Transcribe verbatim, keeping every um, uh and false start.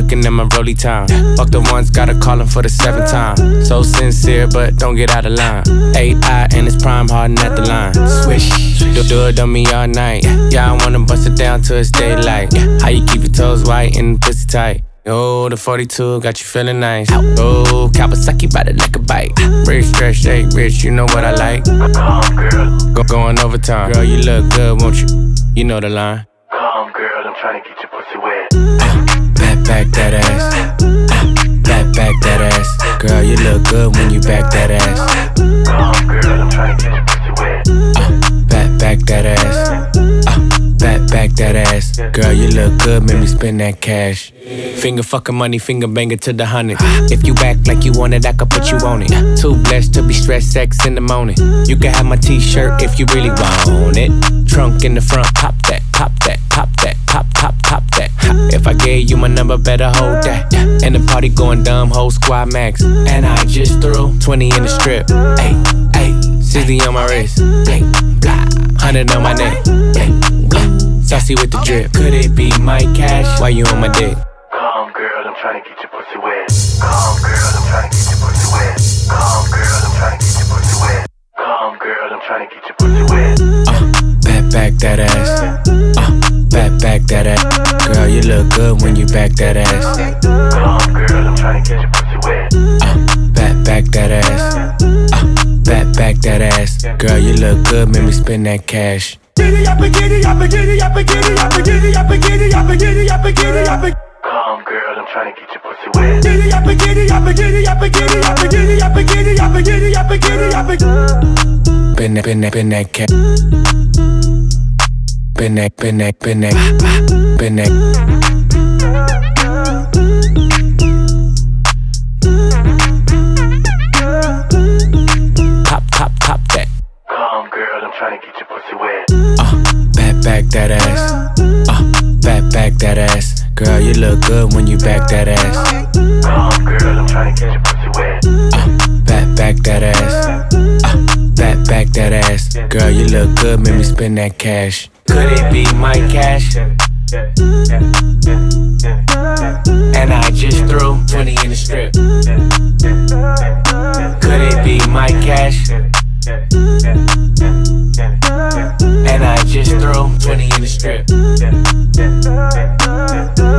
looking at my rollie time. Fuck the ones, gotta call him for the seventh time. So sincere, but don't get out of line. A I and it's prime harden at the line. Swish, do, do it on me all night. Yeah, I wanna bust it down till it's daylight. How you keep your toes white and pussy tight? Oh, the forty-two got you feeling nice. Oh, Kawasaki bout it like a bike. Rich, stretch, shake, rich, you know what I like. Calm, girl. Go, going overtime. Girl, you look good, won't you? You know the line. Calm, girl, I'm trying to get your pussy wet. Back, back that ass. Back, back that ass. Girl, you look good when you back that ass. Calm, girl, I'm trying to get your pussy wet. Uh, back, back that ass. Uh, back, back that ass. Girl, you look good, make me spend that cash. Finger fucking money, finger banger to the hundred. If you act like you want it, I could put you on it. Too blessed to be stressed sex in the morning. You can have my t-shirt if you really want it. Trunk in the front, pop that, pop that, pop that, pop, pop, pop that. If I gave you my number, better hold that. And the party going dumb, whole squad max. And I just threw twenty in the strip. Ay, ay, sixty on my wrist. Bling, blah, hundred on my neck. Bling, blah, saucy with the drip. Could it be my cash? Why you on my dick? Calm, girl, I'm trying to get your pussy wet. Calm, girl, I'm trying to get your pussy wet. Calm, girl, I'm trying to get your pussy wet. Calm, girl, I'm trying to get your pussy wet. Uh, back, back that ass. Uh, back, back that ass. Girl, you look good when you back that ass. Calm, girl, I'm trying to get your pussy wet. Uh, back, back that ass. Uh, back, back that ass. Girl, you look good, make me spend that cash. Giddy up, giddy up, giddy up, giddy up, giddy up, giddy up, giddy up, giddy up. Calm, girl, I'm trying to get your pussy wet. Giddy up, giddy up, giddy up, giddy up, giddy up, giddy up, giddy up, giddy up. Been that, been that, been that cat. Been that, been that, been that, been that. Pop, pop, pop that. Calm, girl, I'm trying to get your pussy wet. Uh, back, back that ass. Uh, back, back that ass. Girl, you look good when you back that ass. Calm, girl, I'm trying to get your pussy wet. Uh, back, back that ass. Uh, back, back that ass. Girl, you look good, make me spend that cash. Could it be my cash? And I just threw twenty in the strip. Could it be my cash? And I just threw twenty in the strip.